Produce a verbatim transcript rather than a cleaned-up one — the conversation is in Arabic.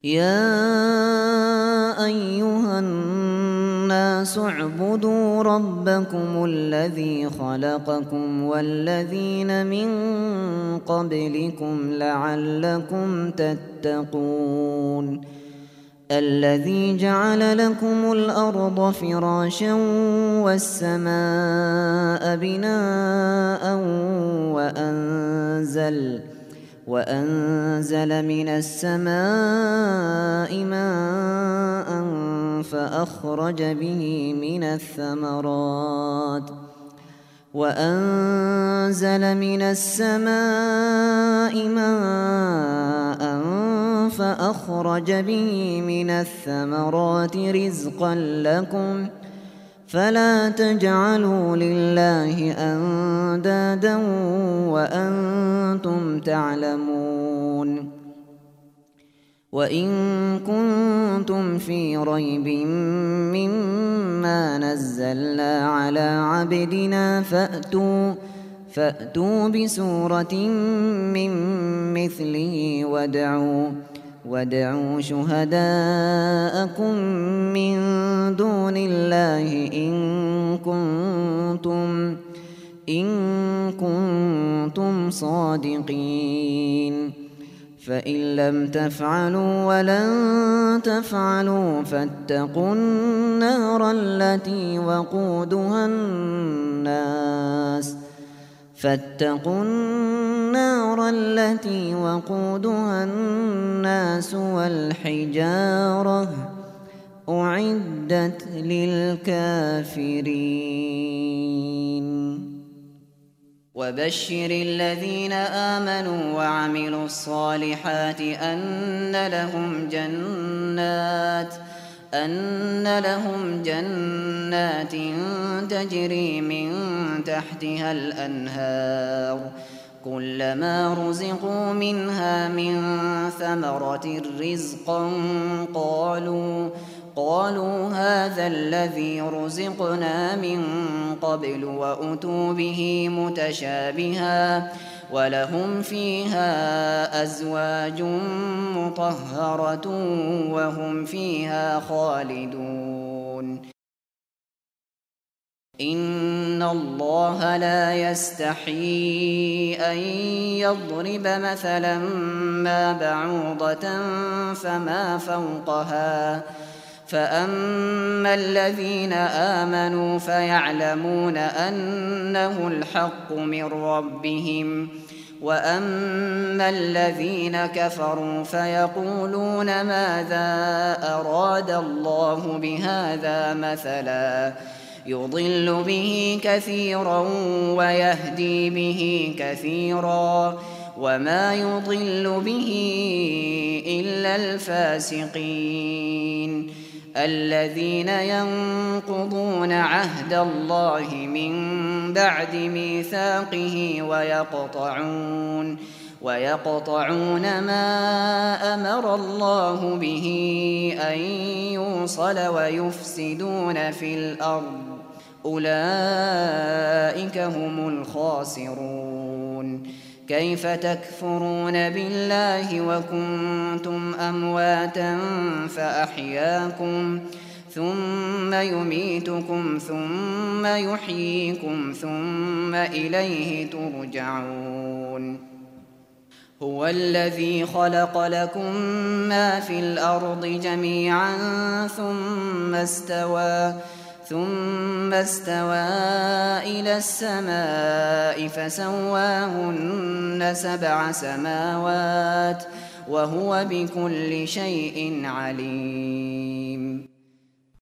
يا أيها الناس اعبدوا ربكم الذي خلقكم والذين من قبلكم لعلكم تتقون الذي جعل لكم الأرض فراشا والسماء بناء وأنزل وأنزل من السماء ماء فأخرج به من الثمرات وأنزل من السماء ماء فأخرج به من الثمرات رزقا لكم فلا تجعلوا لله أندادا وأنتم تعلمون وإن كنتم في ريب مما نزلنا على عبدنا فأتوا فأتوا بسورة من مثله وادعوا وادعوا شهداءكم من دون الله إن كنتم إن كنتم صادقين فإن لم تفعلوا ولن تفعلوا فاتقوا النار التي وقودها الناس فاتقوا النار التي وقودها الناس والحجارة أعدت للكافرين وبشر الذين آمنوا وعملوا الصالحات أن لهم جنات أن لهم جنات تجري من تحتها الأنهار كلما رزقوا منها من ثمرة رزقا قالوا قالوا هذا الذي رزقنا من قبل وأتوا به متشابها ولهم فيها أزواج مطهرة وهم فيها خالدون إن الله لا يستحيي أن يضرب مثلا ما بعوضة فما فوقها فأما الذين آمنوا فيعلمون أنه الحق من ربهم وأما الذين كفروا فيقولون ماذا أراد الله بهذا مثلا يضل به كثيرا ويهدي به كثيرا وما يضل به إلا الفاسقين الذين ينقضون عهد الله من بعد ميثاقه ويقطعون ويقطعون ما أمر الله به أن يوصل ويفسدون في الأرض أولئك هم الخاسرون كيف تكفرون بالله وكنتم أمواتا فأحياكم ثم يميتكم ثم يحييكم ثم إليه ترجعون هو الذي خلق لكم ما في الأرض جميعا ثم استوى ثم استوى إلى السماء فسواهن سبع سماوات وهو بكل شيء عليم